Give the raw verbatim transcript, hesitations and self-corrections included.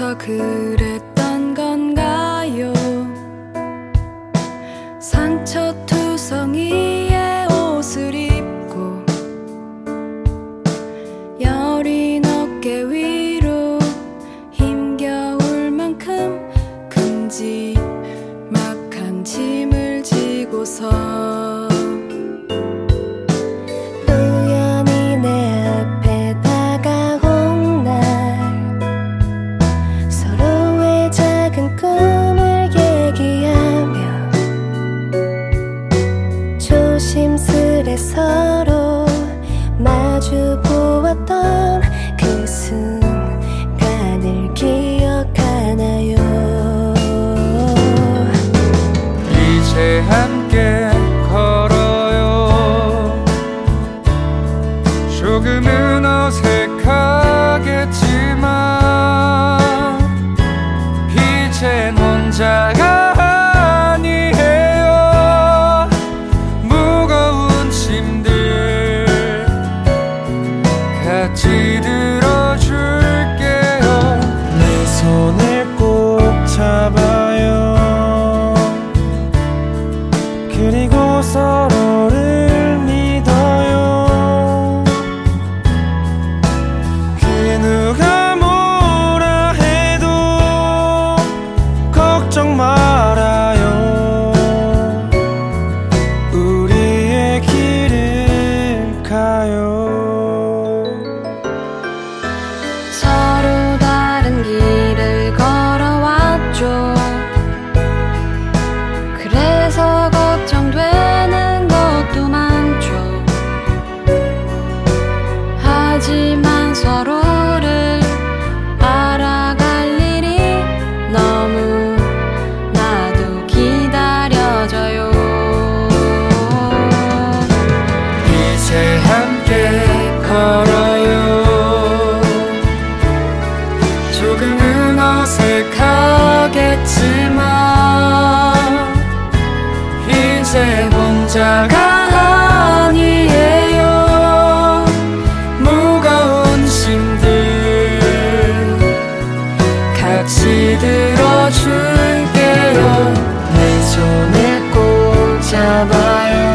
내가 그랬던 건가요? 상처투성이의 옷을 입고 여린 어깨 위로 힘겨울 만큼 큼지막한 짐을 지고서 우연히 내 앞에 다가온 날 서로의 작은 꿈을 얘기하며 조심스레 서로 마주 보았던 그 순간을 기억하나요? 이제 함께 걸어요. 조금은 어색하겠지만 이젠 혼자가 아니에요. 무거운 짐들 같이 들어줄게요. 내 손을 꼭 잡아요. 그리고 서로를 믿어요. 그 누가 뭐라 해도 걱정 말아요. 우리의 길을 가요. 서로 다른 길을 걸어왔죠. 그래서 걱정되는 것도 많죠. 하지만 서로를 알아갈 일이 너무나도 기다려져요. 이제 함께 걸어요. 조금은 어색하겠지만 이제 혼자가 아니에요. 무거운 짐들 같이 들어줄게요. 내 손을 꼭 잡아요.